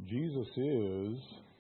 Jesus is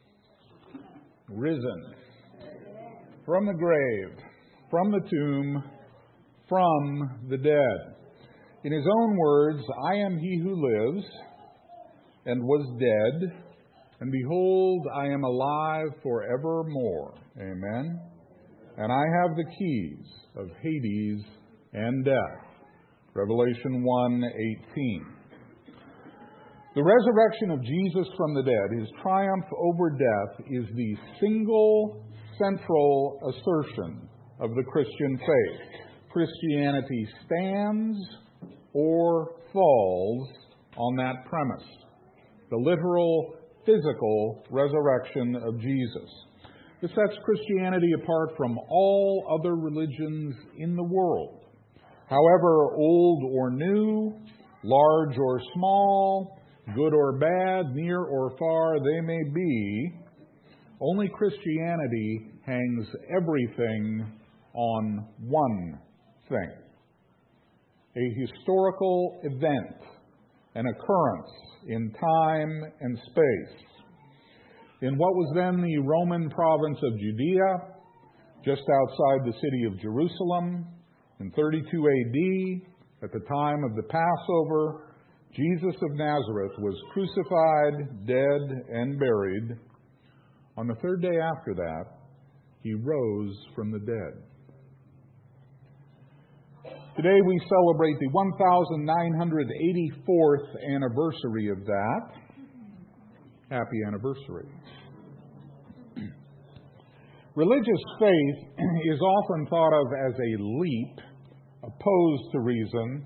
risen from the grave, from the tomb, from the dead. In his own words, I am he who lives and was dead, and behold, I am alive forevermore. Amen. And I have the keys of Hades and death. Revelation 1:18. The resurrection of Jesus from the dead, his triumph over death, is the single central assertion of the Christian faith. Christianity stands or falls on that premise. The literal, physical resurrection of Jesus. This sets Christianity apart from all other religions in the world. However old or new, large or small, good or bad, near or far they may be, only Christianity hangs everything on one thing. A historical event, an occurrence in time and space. In what was then the Roman province of Judea, just outside the city of Jerusalem, in 32 AD, at the time of the Passover, Jesus of Nazareth was crucified, dead, and buried. On the third day after that, he rose from the dead. Today we celebrate the 1984th anniversary of that. Happy anniversary. Religious faith is often thought of as a leap opposed to reason,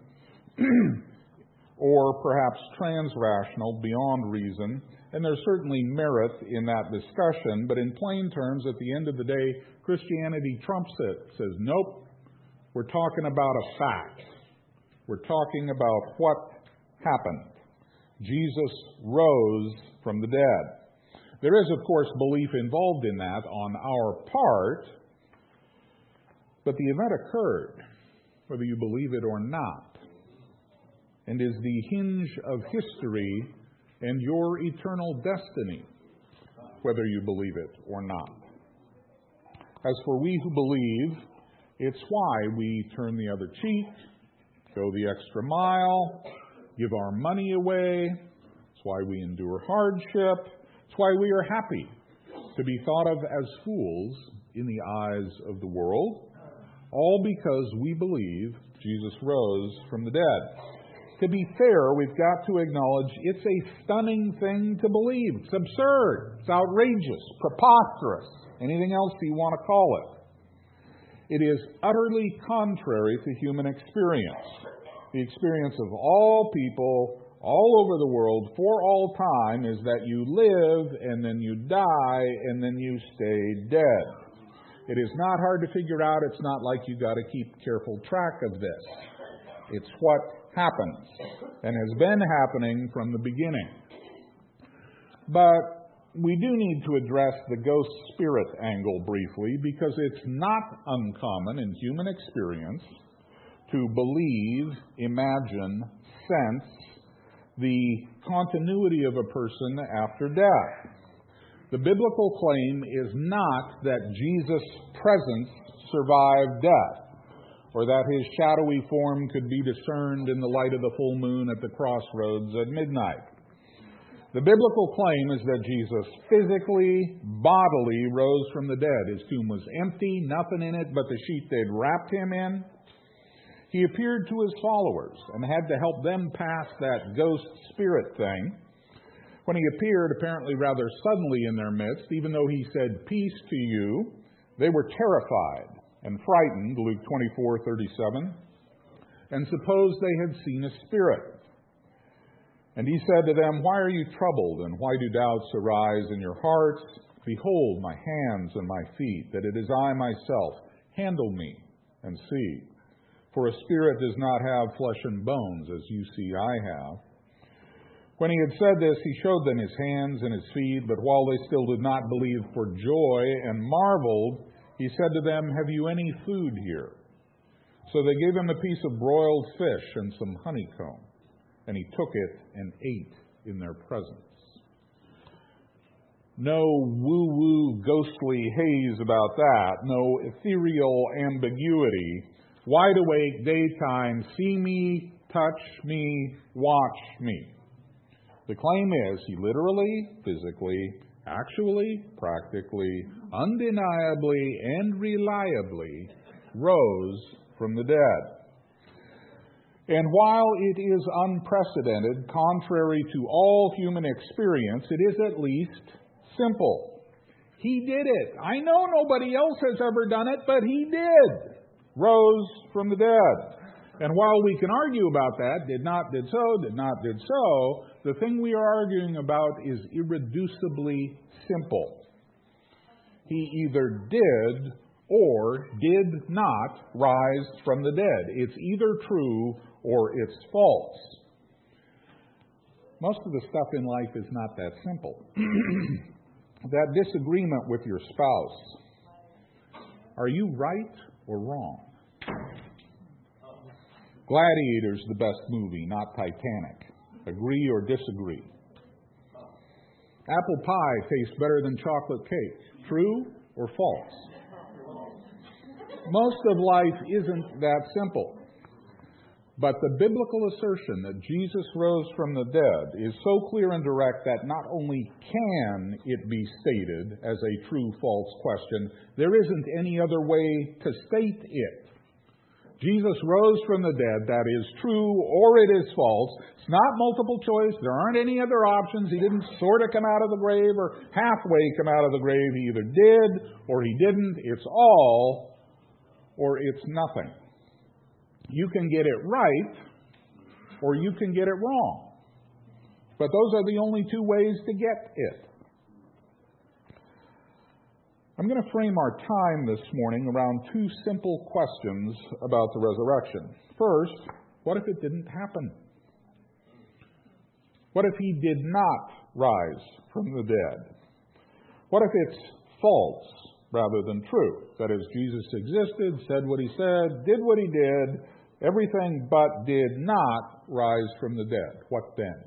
or perhaps transrational, beyond reason, and there's certainly merit in that discussion, but in plain terms, at the end of the day, Christianity trumps it. It says, nope, we're talking about a fact. We're talking about what happened. Jesus rose from the dead. There is, of course, belief involved in that on our part, but the event occurred, whether you believe it or not, and is the hinge of history and your eternal destiny, whether you believe it or not. As for we who believe, it's why we turn the other cheek, go the extra mile, give our money away. It's why we endure hardship. It's why we are happy to be thought of as fools in the eyes of the world, all because we believe Jesus rose from the dead. To be fair, we've got to acknowledge it's a stunning thing to believe. It's absurd. It's outrageous, preposterous, anything else you want to call it. It is utterly contrary to human experience. The experience of all people all over the world for all time is that you live and then you die and then you stay dead. It is not hard to figure out. It's not like you got to keep careful track of this. It's what happens and has been happening from the beginning. But we do need to address the ghost spirit angle briefly, because it's not uncommon in human experience to believe, imagine, sense the continuity of a person after death. The biblical claim is not that Jesus' presence survived death, or that his shadowy form could be discerned in the light of the full moon at the crossroads at midnight. The biblical claim is that Jesus physically, bodily rose from the dead. His tomb was empty, nothing in it but the sheet they'd wrapped him in. He appeared to his followers and had to help them pass that ghost spirit thing. When he appeared, apparently rather suddenly in their midst, even though he said, "Peace to you," they were terrified and frightened, Luke 24:37, and supposed they had seen a spirit. And he said to them, "Why are you troubled, and why do doubts arise in your hearts? Behold my hands and my feet, that it is I myself. Handle me and see. For a spirit does not have flesh and bones, as you see I have." When he had said this, he showed them his hands and his feet, but while they still did not believe for joy and marveled, he said to them, "Have you any food here?" So they gave him a piece of broiled fish and some honeycomb, and he took it and ate in their presence. No woo-woo ghostly haze about that. No ethereal ambiguity. Wide awake daytime, see me, touch me, watch me. The claim is he literally, physically, actually, practically, undeniably, and reliably rose from the dead. And while it is unprecedented, contrary to all human experience, it is at least simple. He did it. I know nobody else has ever done it, but he did. Rose from the dead. And while we can argue about that, did not, did so, did not, did so, the thing we are arguing about is irreducibly simple. He either did or did not rise from the dead. It's either true or it's false. Most of the stuff in life is not that simple. That disagreement with your spouse, are you right or wrong? Gladiator's the best movie, not Titanic. Agree or disagree? Apple pie tastes better than chocolate cake. True or false? Most of life isn't that simple. But the biblical assertion that Jesus rose from the dead is so clear and direct that not only can it be stated as a true-false question, there isn't any other way to state it. Jesus rose from the dead, that is true or it is false. It's not multiple choice. There aren't any other options. He didn't sort of come out of the grave or halfway come out of the grave. He either did or he didn't. It's all or it's nothing. You can get it right or you can get it wrong. But those are the only two ways to get it. I'm going to frame our time this morning around two simple questions about the resurrection. First, what if it didn't happen? What if he did not rise from the dead? What if it's false rather than true? That is, Jesus existed, said what he said, did what he did, everything but did not rise from the dead. What then?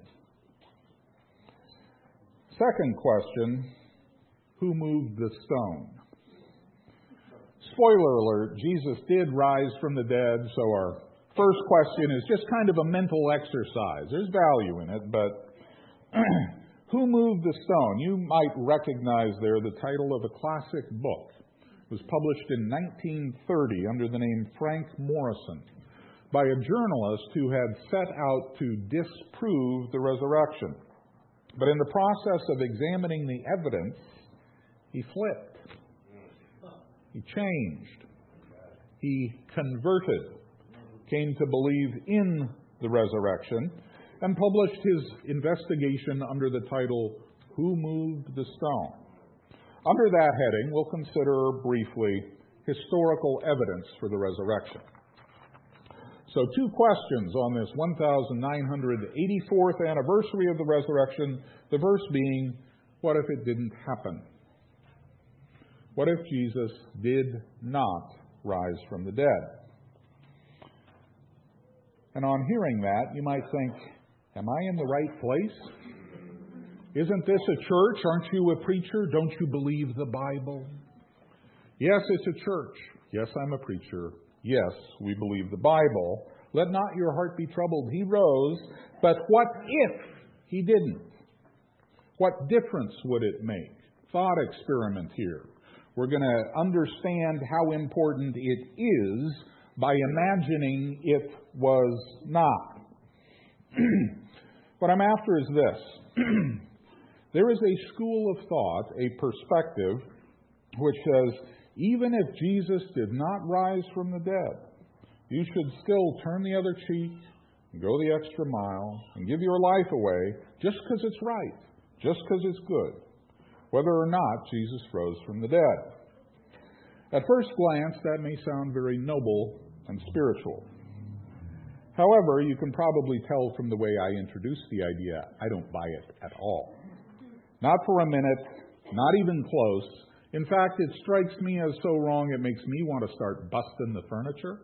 Second question, who moved the stone? Spoiler alert, Jesus did rise from the dead, so our first question is just kind of a mental exercise. There's value in it, but who moved the stone? You might recognize there the title of a classic book. It was published in 1930 under the name Frank Morison by a journalist who had set out to disprove the resurrection. But in the process of examining the evidence, he flipped. He changed. He converted, came to believe in the resurrection, and published his investigation under the title, Who Moved the Stone? Under that heading, we'll consider briefly historical evidence for the resurrection. So 2 questions on this 1984th anniversary of the resurrection, the verse being, what if it didn't happen? What if Jesus did not rise from the dead? And on hearing that, you might think, am I in the right place? Isn't this a church? Aren't you a preacher? Don't you believe the Bible? Yes, it's a church. Yes, I'm a preacher. Yes, we believe the Bible. Let not your heart be troubled. He rose, but what if he didn't? What difference would it make? Thought experiment here. We're going to understand how important it is by imagining it was not. What I'm after is this. There is a school of thought, a perspective, which says, even if Jesus did not rise from the dead, you should still turn the other cheek and go the extra mile and give your life away just because it's right, just because it's good, whether or not Jesus rose from the dead. At first glance, that may sound very noble and spiritual. However, you can probably tell from the way I introduced the idea, I don't buy it at all. Not for a minute, not even close. In fact, it strikes me as so wrong it makes me want to start busting the furniture.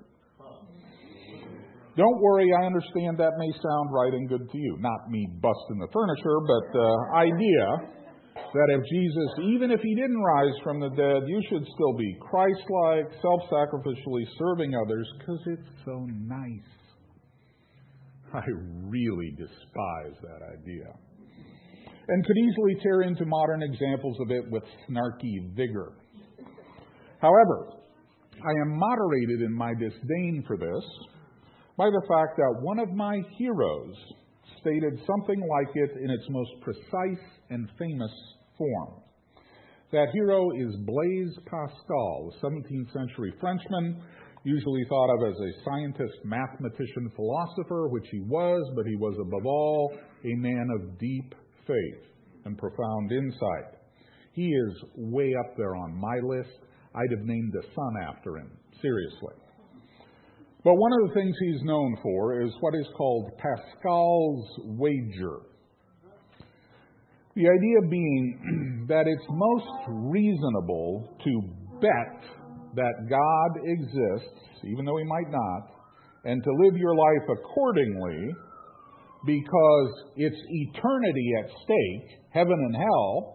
Don't worry, I understand that may sound right and good to you. Not me busting the furniture, but the idea. that if Jesus, even if he didn't rise from the dead, you should still be Christ-like, self-sacrificially serving others, because it's so nice. I really despise that idea, and could easily tear into modern examples of it with snarky vigor. However, I am moderated in my disdain for this by the fact that one of my heroes stated something like it in its most precise and famous form. That hero is Blaise Pascal, a 17th century Frenchman, usually thought of as a scientist, mathematician, philosopher, which he was, but he was above all a man of deep faith and profound insight. He is way up there on my list. I'd have named a son after him, seriously. But one of the things he's known for is what is called Pascal's wager. The idea being that it's most reasonable to bet that God exists, even though he might not, and to live your life accordingly, because it's eternity at stake, heaven and hell.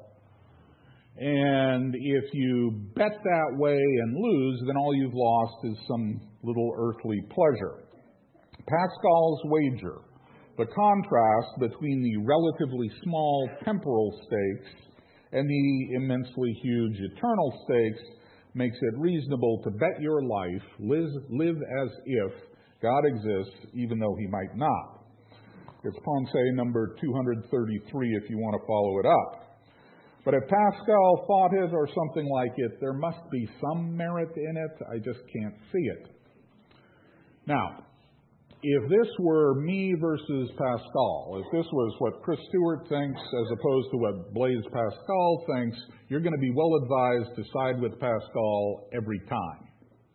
And if you bet that way and lose, then all you've lost is some little earthly pleasure. Pascal's wager, the contrast between the relatively small temporal stakes and the immensely huge eternal stakes, makes it reasonable to bet your life, live as if God exists, even though he might not. It's Pensée number 233 if you want to follow it up. But if Pascal thought it or something like it, there must be some merit in it. I just can't see it. Now, if this were me versus Pascal, if this was what Chris Stewart thinks as opposed to what Blaise Pascal thinks, you're going to be well advised to side with Pascal every time.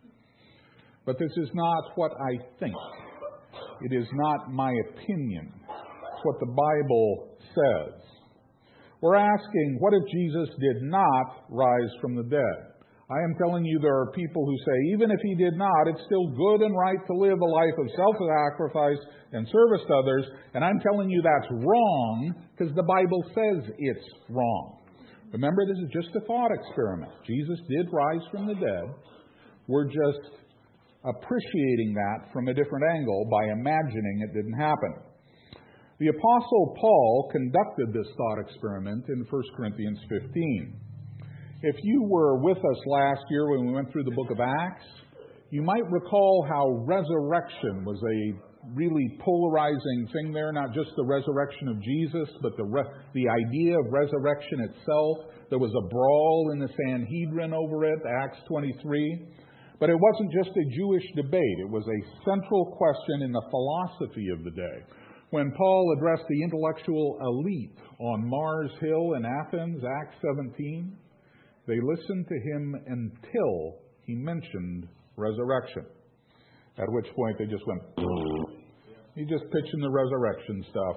But this is not what I think. It is not my opinion. It's what the Bible says. We're asking, what if Jesus did not rise from the dead? I am telling you there are people who say, even if he did not, it's still good and right to live a life of self-sacrifice and service to others. And I'm telling you that's wrong because the Bible says it's wrong. Remember, this is just a thought experiment. Jesus did rise from the dead. We're just appreciating that from a different angle by imagining it didn't happen. The Apostle Paul conducted this thought experiment in 1 Corinthians 15. If you were with us last year when we went through the book of Acts, you might recall how resurrection was a really polarizing thing there, not just the resurrection of Jesus, but the idea of resurrection itself. There was a brawl in the Sanhedrin over it, Acts 23. But it wasn't just a Jewish debate. It was a central question in the philosophy of the day. When Paul addressed the intellectual elite on Mars Hill in Athens, Acts 17, they listened to him until he mentioned resurrection. At which point they just went, he's just pitching the resurrection stuff.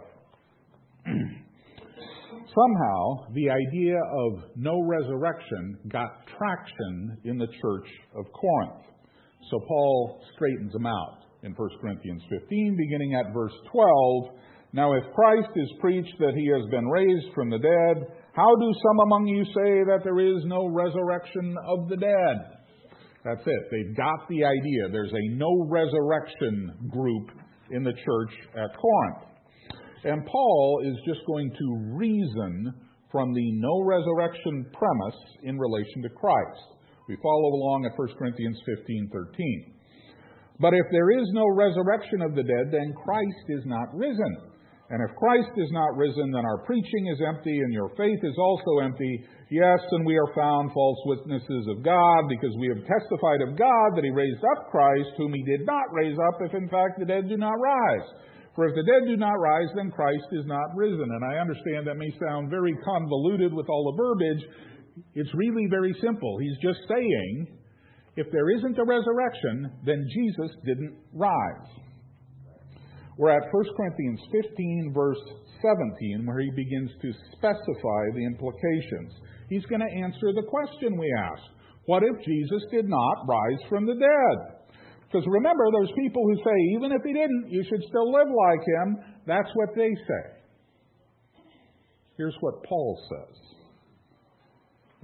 Somehow, the idea of no resurrection got traction in the church of Corinth. So Paul straightens them out in 1 Corinthians 15, beginning at verse 12. Now, if Christ is preached that he has been raised from the dead, how do some among you say that there is no resurrection of the dead? That's it. They've got the idea. There's a no resurrection group in the church at Corinth. And Paul is just going to reason from the no resurrection premise in relation to Christ. We follow along at 1 Corinthians 15:13. But if there is no resurrection of the dead, then Christ is not risen. And if Christ is not risen, then our preaching is empty and your faith is also empty. Yes, and we are found false witnesses of God, because we have testified of God that he raised up Christ, whom he did not raise up, if in fact the dead do not rise. For if the dead do not rise, then Christ is not risen. And I understand that may sound very convoluted with all the verbiage. It's really very simple. He's just saying, if there isn't a resurrection, then Jesus didn't rise. We're at 1 Corinthians 15, verse 17, where he begins to specify the implications. He's going to answer the question we asked. What if Jesus did not rise from the dead? Because remember, there's people who say, even if he didn't, you should still live like him. That's what they say. Here's what Paul says.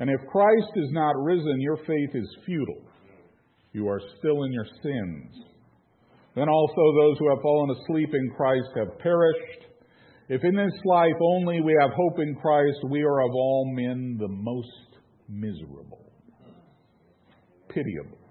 And if Christ is not risen, your faith is futile. You are still in your sins. Then also those who have fallen asleep in Christ have perished. If in this life only we have hope in Christ, we are of all men the most miserable, pitiable.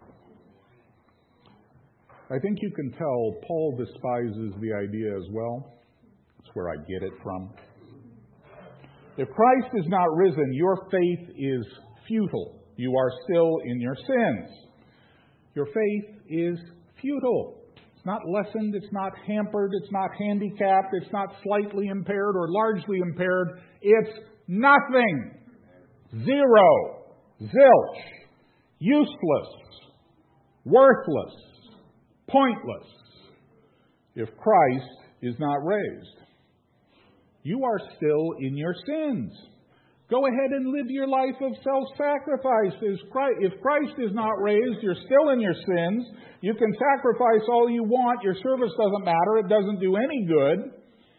I think you can tell Paul despises the idea as well. That's where I get it from. If Christ is not risen, your faith is futile. You are still in your sins. Your faith is futile. It's not lessened, it's not hampered, it's not handicapped, it's not slightly impaired or largely impaired. It's nothing. Zero. Zilch. Useless. Worthless. Pointless. If Christ is not raised. You are still in your sins. Go ahead and live your life of self-sacrifice. If Christ is not raised, you're still in your sins. You can sacrifice all you want. Your service doesn't matter. It doesn't do any good.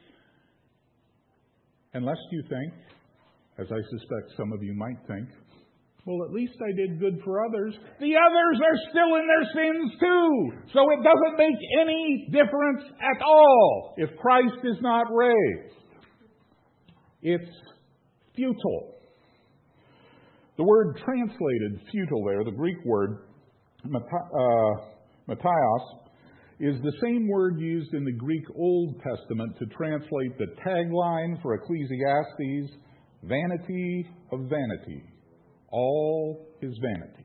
Unless you think, as I suspect some of you might think, well, at least I did good for others. The others are still in their sins too. So it doesn't make any difference at all if Christ is not raised. It's futile. The word translated futile there, the Greek word mataios, is the same word used in the Greek Old Testament to translate the tagline for Ecclesiastes, vanity of vanity. All is vanity.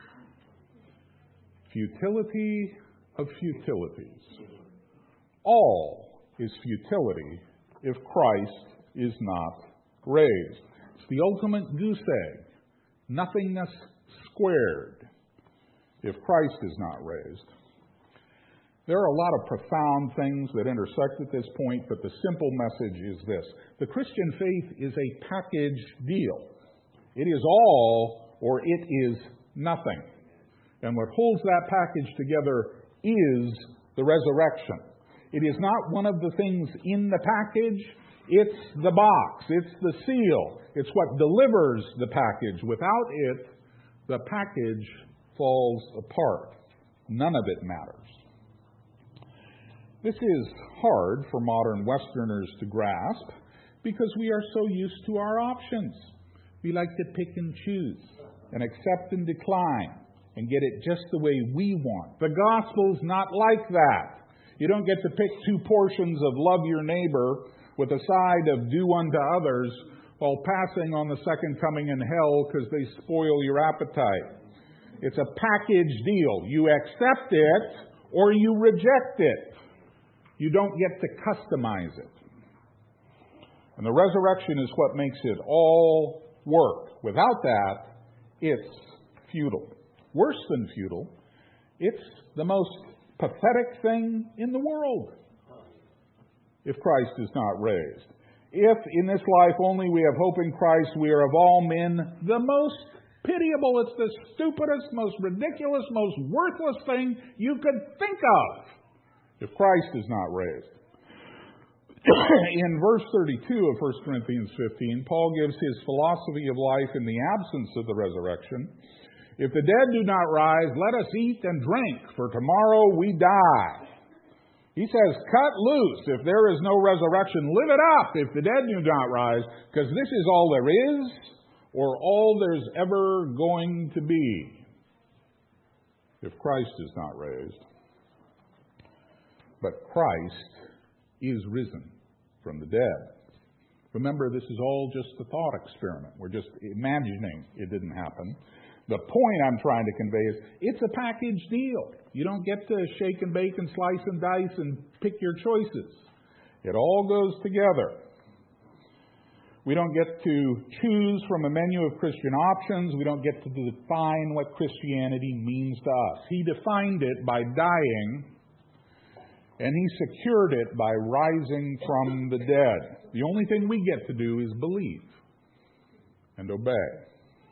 Futility of futilities. All is futility if Christ is not raised. It's the ultimate goose egg. Nothingness squared if Christ is not raised. There are a lot of profound things that intersect at this point, but the simple message is this. The Christian faith is a package deal. It is all or it is nothing. And what holds that package together is the resurrection. It is not one of the things in the package. It's the box. It's the seal. It's what delivers the package. Without it, the package falls apart. None of it matters. This is hard for modern Westerners to grasp because we are so used to our options. We like to pick and choose and accept and decline and get it just the way we want. The gospel's not like that. You don't get to pick two portions of love your neighbor with a side of do unto others while passing on the second coming in hell because they spoil your appetite. It's a package deal. You accept it or you reject it. You don't get to customize it. And the resurrection is what makes it all work. Without that, it's futile. Worse than futile, it's the most pathetic thing in the world if Christ is not raised. If in this life only we have hope in Christ, we are of all men the most pitiable. It's the stupidest, most ridiculous, most worthless thing you could think of if Christ is not raised. In verse 32 of 1 Corinthians 15, Paul gives his philosophy of life in the absence of the resurrection. If the dead do not rise, let us eat and drink, for tomorrow we die. He says, cut loose. If there is no resurrection, live it up if the dead do not rise, because this is all there is, or all there's ever going to be, if Christ is not raised. But Christ is risen from the dead. Remember, this is all just a thought experiment. We're just imagining it didn't happen. The point I'm trying to convey is it's a package deal. You don't get to shake and bake and slice and dice and pick your choices. It all goes together. We don't get to choose from a menu of Christian options. We don't get to define what Christianity means to us. He defined it by dying, and He secured it by rising from the dead. The only thing we get to do is believe and obey.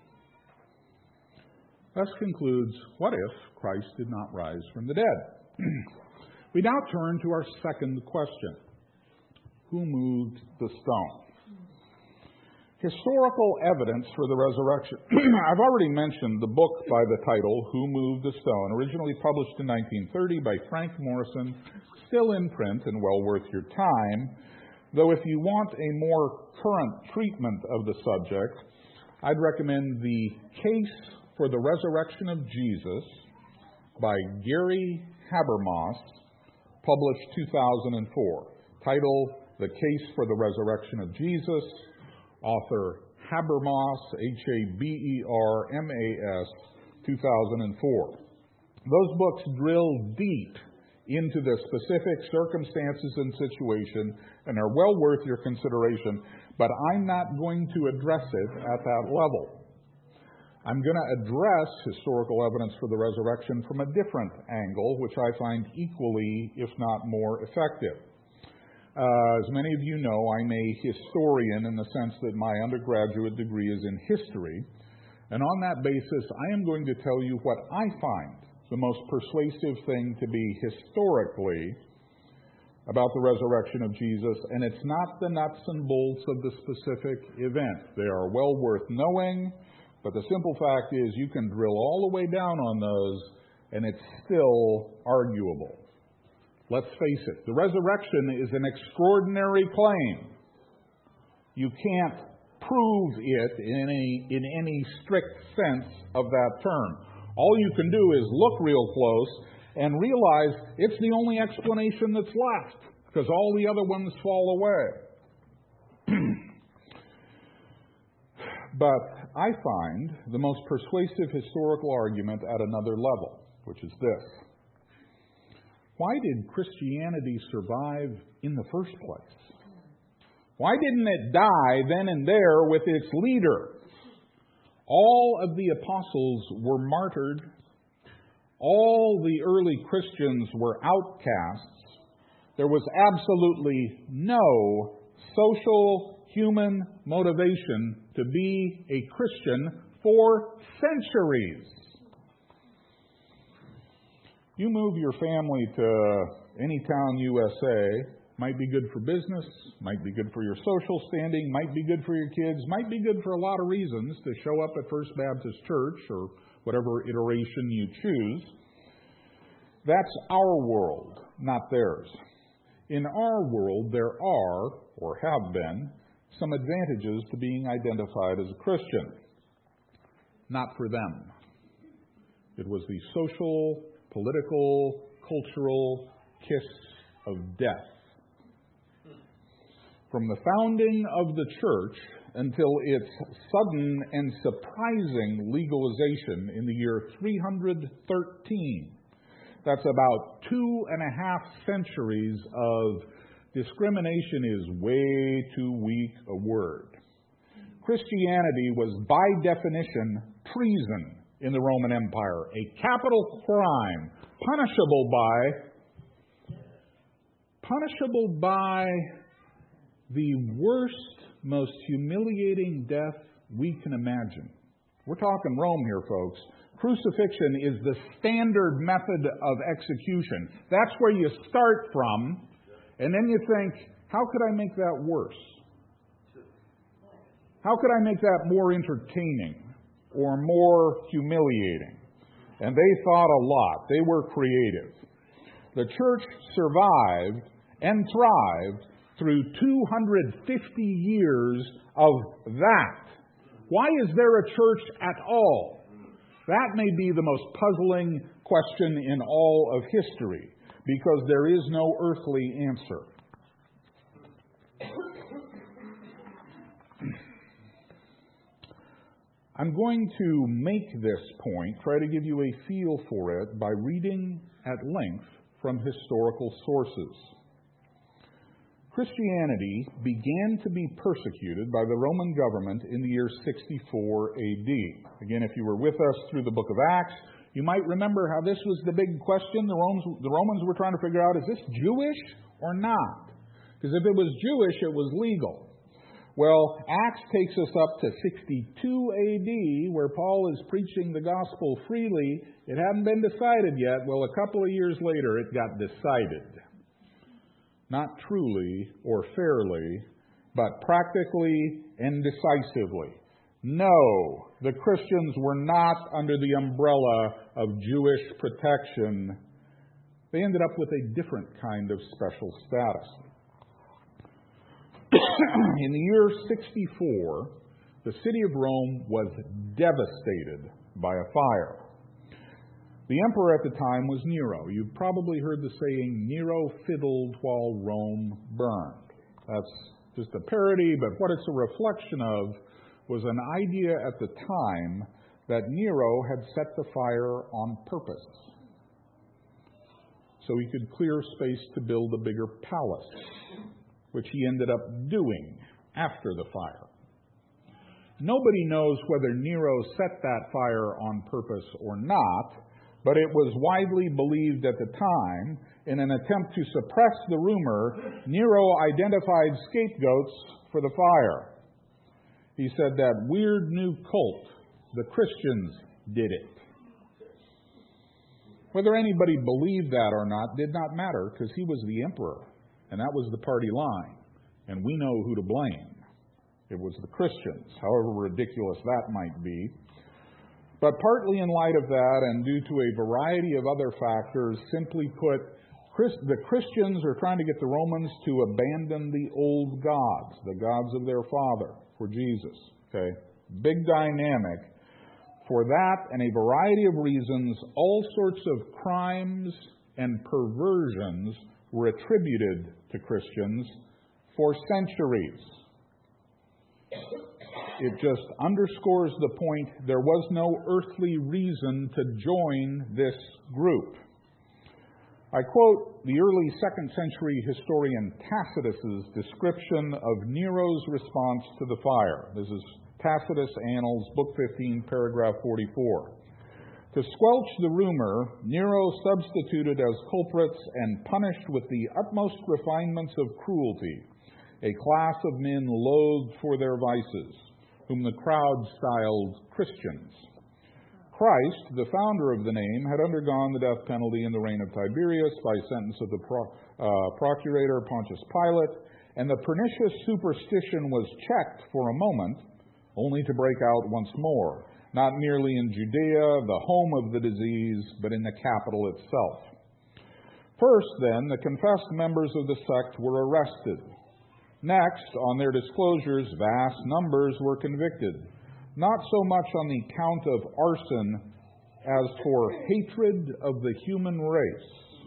Thus concludes, what if Christ did not rise from the dead? We now turn to our second question. Who moved the stone? Historical evidence for the resurrection. I've already mentioned the book by the title, Who Moved the Stone, originally published in 1930 by Frank Morrison, still in print and well worth your time. Though if you want a more current treatment of the subject, I'd recommend The Case for the Resurrection of Jesus by Gary Habermas, published 2004. Title, The Case for the Resurrection of Jesus, author Habermas, Habermas, 2004. Those books drill deep into the specific circumstances and situation and are well worth your consideration, but I'm not going to address it at that level. I'm going to address historical evidence for the resurrection from a different angle, which I find equally, if not more, effective. As many of you know, I'm a historian in the sense that my undergraduate degree is in history. And on that basis, I am going to tell you what I find the most persuasive thing to be historically about the resurrection of Jesus. And it's not the nuts and bolts of the specific event. They are well worth knowing, but the simple fact is you can drill all the way down on those, and it's still arguable. Let's face it, the resurrection is an extraordinary claim. You can't prove it in any strict sense of that term. All you can do is look real close and realize it's the only explanation that's left, because all the other ones fall away. But I find the most persuasive historical argument at another level, which is this. Why did Christianity survive in the first place? Why didn't it die then and there with its leader? All of the apostles were martyred. All the early Christians were outcasts. There was absolutely no social human motivation to be a Christian for centuries. You move your family to any town USA, might be good for business, might be good for your social standing, might be good for your kids, might be good for a lot of reasons to show up at First Baptist Church or whatever iteration you choose. That's our world, not theirs. In our world, there are, or have been, some advantages to being identified as a Christian. Not for them. It was the social, political, cultural kiss of death. From the founding of the church until its sudden and surprising legalization in the year 313, that's about 2.5 centuries of discrimination is way too weak a word. Christianity was by definition treason in the Roman Empire, a capital crime, punishable by the worst, most humiliating death we can imagine. We're talking Rome here, folks. Crucifixion is the standard method of execution. That's where you start from, and then you think, how could I make that worse? How could I make that more entertaining or more humiliating? And they thought a lot. They were creative. The church survived and thrived through 250 years of that. Why is there a church at all? That may be the most puzzling question in all of history, because there is no earthly answer. I'm going to make this point, try to give you a feel for it, by reading at length from historical sources. Christianity began to be persecuted by the Roman government in the year 64 AD. Again, if you were with us through the book of Acts, you might remember how this was the big question the Romans were trying to figure out, is this Jewish or not? Because if it was Jewish, it was legal. Well, Acts takes us up to 62 AD, where Paul is preaching the gospel freely. It hadn't been decided yet. Well, a couple of years later, it got decided. Not truly or fairly, but practically and decisively. No, the Christians were not under the umbrella of Jewish protection. They ended up with a different kind of special status. In the year 64, the city of Rome was devastated by a fire. The emperor at the time was Nero. You've probably heard the saying, Nero fiddled while Rome burned. That's just a parody, but what it's a reflection of was an idea at the time that Nero had set the fire on purpose, so he could clear space to build a bigger palace, which he ended up doing after the fire. Nobody knows whether Nero set that fire on purpose or not, but it was widely believed at the time, in an attempt to suppress the rumor, Nero identified scapegoats for the fire. He said that weird new cult, the Christians, did it. Whether anybody believed that or not did not matter, because he was the emperor, and that was the party line, and we know who to blame. It was the Christians, however ridiculous that might be. But partly in light of that, and due to a variety of other factors, simply put, the Christians are trying to get the Romans to abandon the old gods, the gods of their father, for Jesus. Okay? Big dynamic. For that and a variety of reasons, all sorts of crimes and perversions were attributed to Christians for centuries. It just underscores the point there was no earthly reason to join this group. I quote the early 2nd century historian Tacitus's description of Nero's response to the fire. This is Tacitus Annals, Book 15, paragraph 44. To squelch the rumor, Nero substituted as culprits and punished with the utmost refinements of cruelty a class of men loathed for their vices, whom the crowd styled Christians. Christ, the founder of the name, had undergone the death penalty in the reign of Tiberius by sentence of the procurator Pontius Pilate, and the pernicious superstition was checked for a moment, only to break out once more, not merely in Judea, the home of the disease, but in the capital itself. First, then, the confessed members of the sect were arrested. Next, on their disclosures, vast numbers were convicted, not so much on the count of arson as for hatred of the human race.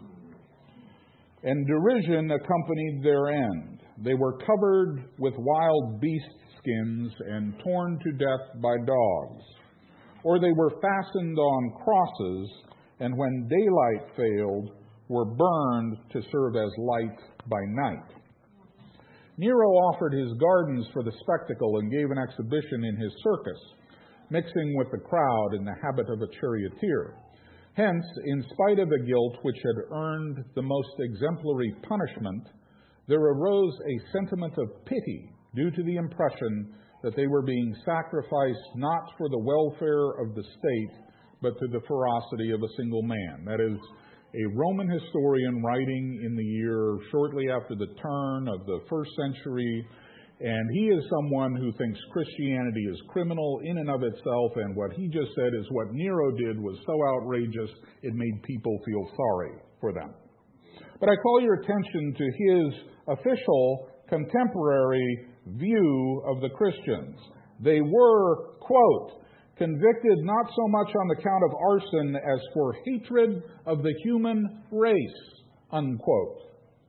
And derision accompanied their end. They were covered with wild beast skins and torn to death by dogs. Or they were fastened on crosses, and when daylight failed, were burned to serve as light by night. Nero offered his gardens for the spectacle and gave an exhibition in his circus, mixing with the crowd in the habit of a charioteer. Hence, in spite of the guilt which had earned the most exemplary punishment, there arose a sentiment of pity due to the impression that they were being sacrificed not for the welfare of the state, but to the ferocity of a single man. That is, a Roman historian writing in the year shortly after the turn of the 1st century, and he is someone who thinks Christianity is criminal in and of itself, and what he just said is what Nero did was so outrageous it made people feel sorry for them. But I call your attention to his official contemporary view of the Christians. They were, quote, convicted not so much on the count of arson as for hatred of the human race, unquote.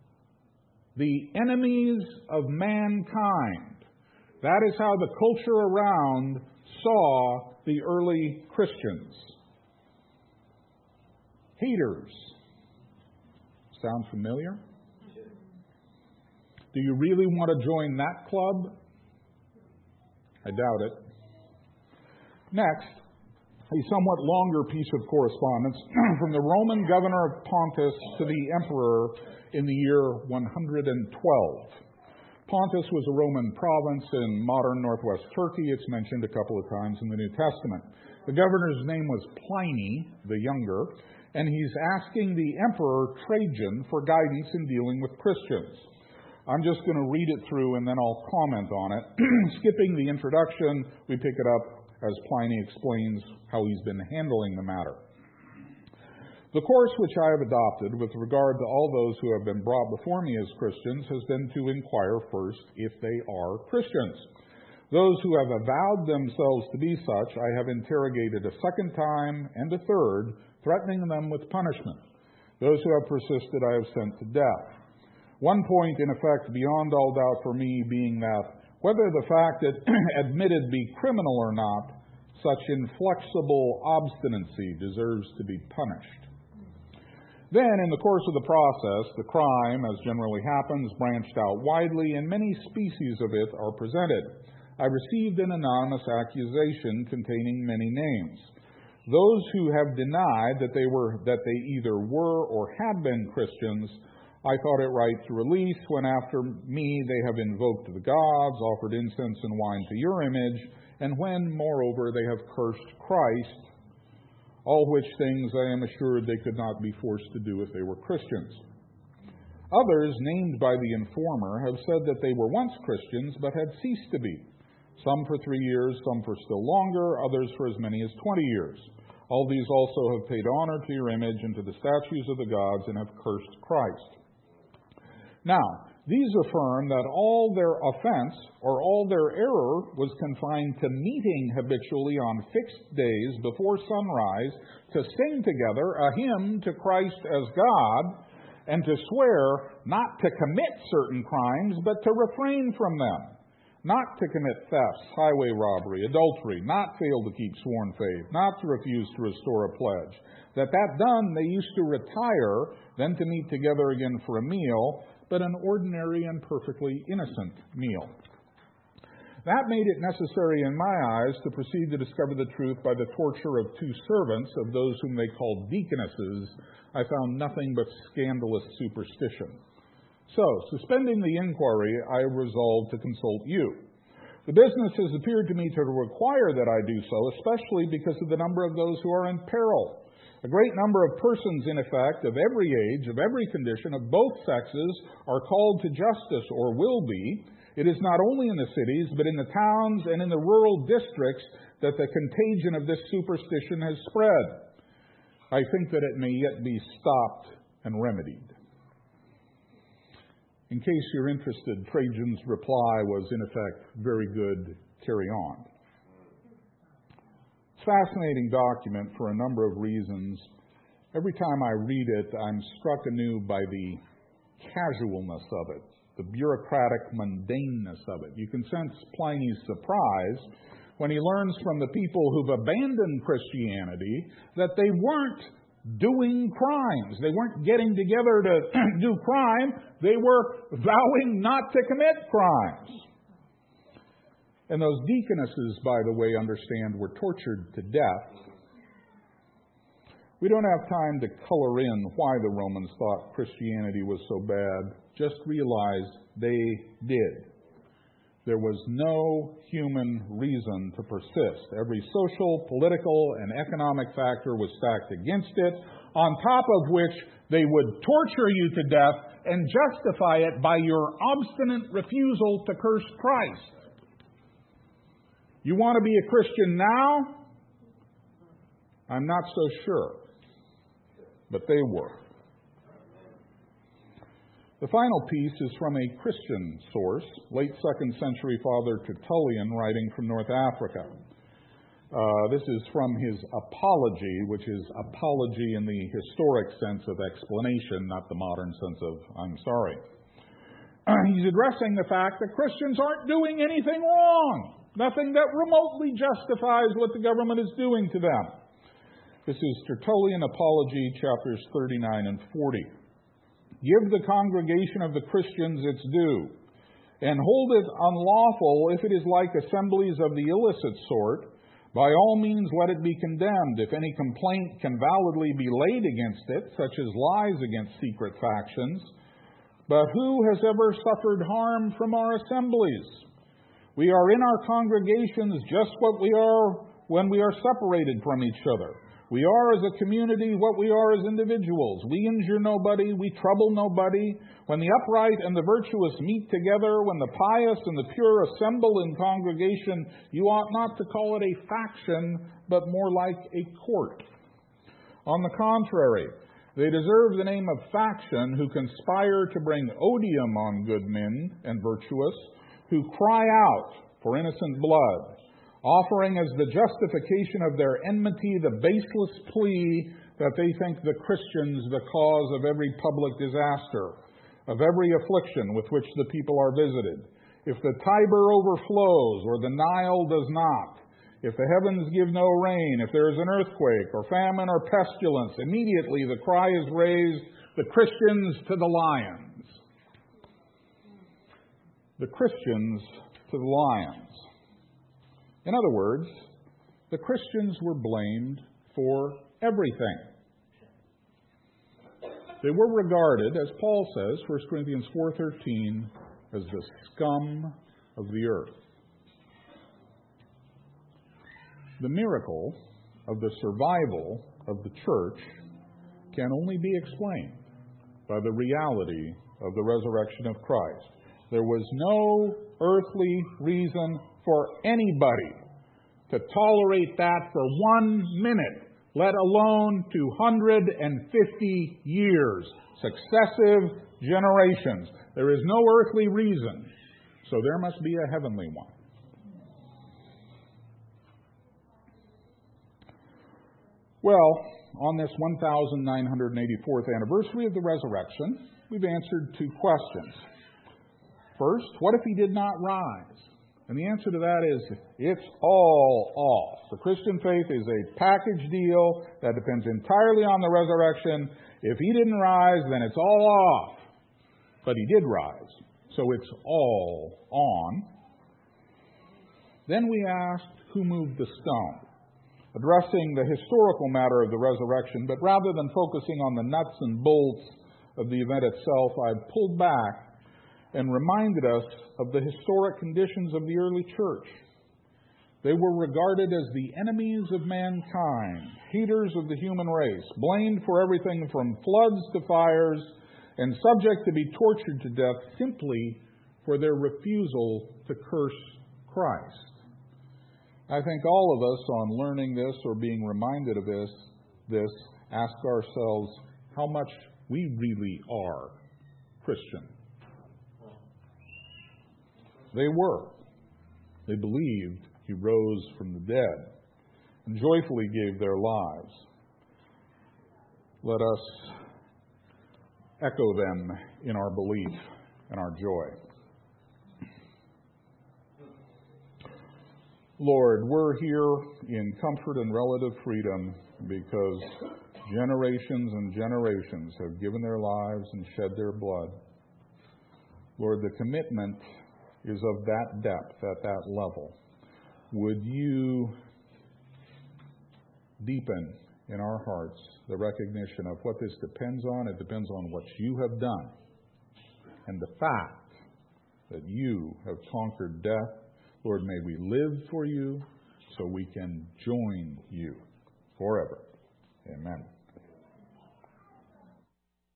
The enemies of mankind. That is how the culture around saw the early Christians. Haters. Sound familiar? Do you really want to join that club? I doubt it. Next, a somewhat longer piece of correspondence from the Roman governor of Pontus to the emperor in the year 112. Pontus was a Roman province in modern northwest Turkey. It's mentioned a couple of times in the New Testament. The governor's name was Pliny the Younger, and he's asking the emperor Trajan for guidance in dealing with Christians. I'm just going to read it through and then I'll comment on it. Skipping the introduction, we pick it up as Pliny explains how he's been handling the matter. The course which I have adopted with regard to all those who have been brought before me as Christians has been to inquire first if they are Christians. Those who have avowed themselves to be such, I have interrogated a second time and a third, threatening them with punishment. Those who have persisted I have sent to death. One point, in effect, beyond all doubt for me being that whether the fact that admitted be criminal or not, such inflexible obstinacy deserves to be punished. Then, in the course of the process, the crime, as generally happens, branched out widely, and many species of it are presented. I received an anonymous accusation containing many names. Those who have denied that they either were or had been Christians, I thought it right to release when after me they have invoked the gods, offered incense and wine to your image, and when, moreover, they have cursed Christ, all which things I am assured they could not be forced to do if they were Christians. Others, named by the informer, have said that they were once Christians but had ceased to be. Some for 3 years, some for still longer, others for as many as 20 years. All these also have paid honor to your image and to the statues of the gods and have cursed Christ. Now, these affirm that all their offense or all their error was confined to meeting habitually on fixed days before sunrise to sing together a hymn to Christ as God and to swear not to commit certain crimes but to refrain from them. Not to commit thefts, highway robbery, adultery, not fail to keep sworn faith, not to refuse to restore a pledge. That done, they used to retire, then to meet together again for a meal, but an ordinary and perfectly innocent meal. That made it necessary in my eyes to proceed to discover the truth by the torture of 2 servants of those whom they called deaconesses. I found nothing but scandalous superstition. So, suspending the inquiry, I resolved to consult you. The business has appeared to me to require that I do so, especially because of the number of those who are in peril. A great number of persons, in effect, of every age, of every condition, of both sexes, are called to justice, or will be. It is not only in the cities, but in the towns and in the rural districts that the contagion of this superstition has spread. I think that it may yet be stopped and remedied. In case you're interested, Trajan's reply was, in effect, very good, carry on. It's a fascinating document for a number of reasons. Every time I read it, I'm struck anew by the casualness of it, the bureaucratic mundaneness of it. You can sense Pliny's surprise when he learns from the people who've abandoned Christianity that they weren't doing crimes. They weren't getting together to do crime. They were vowing not to commit crimes. And those deaconesses, by the way, understand, were tortured to death. We don't have time to color in why the Romans thought Christianity was so bad. Just realize they did. There was no human reason to persist. Every social, political, and economic factor was stacked against it, on top of which they would torture you to death and justify it by your obstinate refusal to curse Christ. You want to be a Christian now? I'm not so sure. But they were. The final piece is from a Christian source, late 2nd century Father Tertullian, writing from North Africa. This is from his Apology, which is apology in the historic sense of explanation, not the modern sense of I'm sorry. He's addressing the fact that Christians aren't doing anything wrong, nothing that remotely justifies what the government is doing to them. This is Tertullian Apology, chapters 39 and 40. Give the congregation of the Christians its due, and hold it unlawful if it is like assemblies of the illicit sort. By all means let it be condemned, if any complaint can validly be laid against it, such as lies against secret factions. But who has ever suffered harm from our assemblies? We are in our congregations just what we are when we are separated from each other. We are as a community what we are as individuals. We injure nobody. We trouble nobody. When the upright and the virtuous meet together, when the pious and the pure assemble in congregation, you ought not to call it a faction, but more like a court. On the contrary, they deserve the name of faction who conspire to bring odium on good men and virtuous, who cry out for innocent blood, offering as the justification of their enmity the baseless plea that they think the Christians the cause of every public disaster, of every affliction with which the people are visited. If the Tiber overflows or the Nile does not, if the heavens give no rain, if there is an earthquake or famine or pestilence, immediately the cry is raised, the Christians to the lions. The Christians to the lions. In other words, the Christians were blamed for everything. They were regarded, as Paul says, 1 Corinthians 4:13, as the scum of the earth. The miracle of the survival of the church can only be explained by the reality of the resurrection of Christ. There was no earthly reason for anybody to tolerate that for 1 minute, let alone 250 years, successive generations. There is no earthly reason, so there must be a heavenly one. Well, on this 1984th anniversary of the resurrection, we've answered 2 questions. First, what if he did not rise? And the answer to that is, it's all off. The Christian faith is a package deal that depends entirely on the resurrection. If he didn't rise, then it's all off. But he did rise, so it's all on. Then we asked, who moved the stone? Addressing the historical matter of the resurrection, but rather than focusing on the nuts and bolts of the event itself, I've pulled back and reminded us of the historic conditions of the early church. They were regarded as the enemies of mankind, haters of the human race, blamed for everything from floods to fires, and subject to be tortured to death simply for their refusal to curse Christ. I think all of us, on learning this or being reminded of this, ask ourselves how much we really are Christian. They were. They believed he rose from the dead and joyfully gave their lives. Let us echo them in our belief and our joy. Lord, we're here in comfort and relative freedom because generations and generations have given their lives and shed their blood. Lord, the commitment is of that depth, at that level. Would you deepen in our hearts the recognition of what this depends on? It depends on what you have done. And the fact that you have conquered death. Lord, may we live for you so we can join you forever. Amen.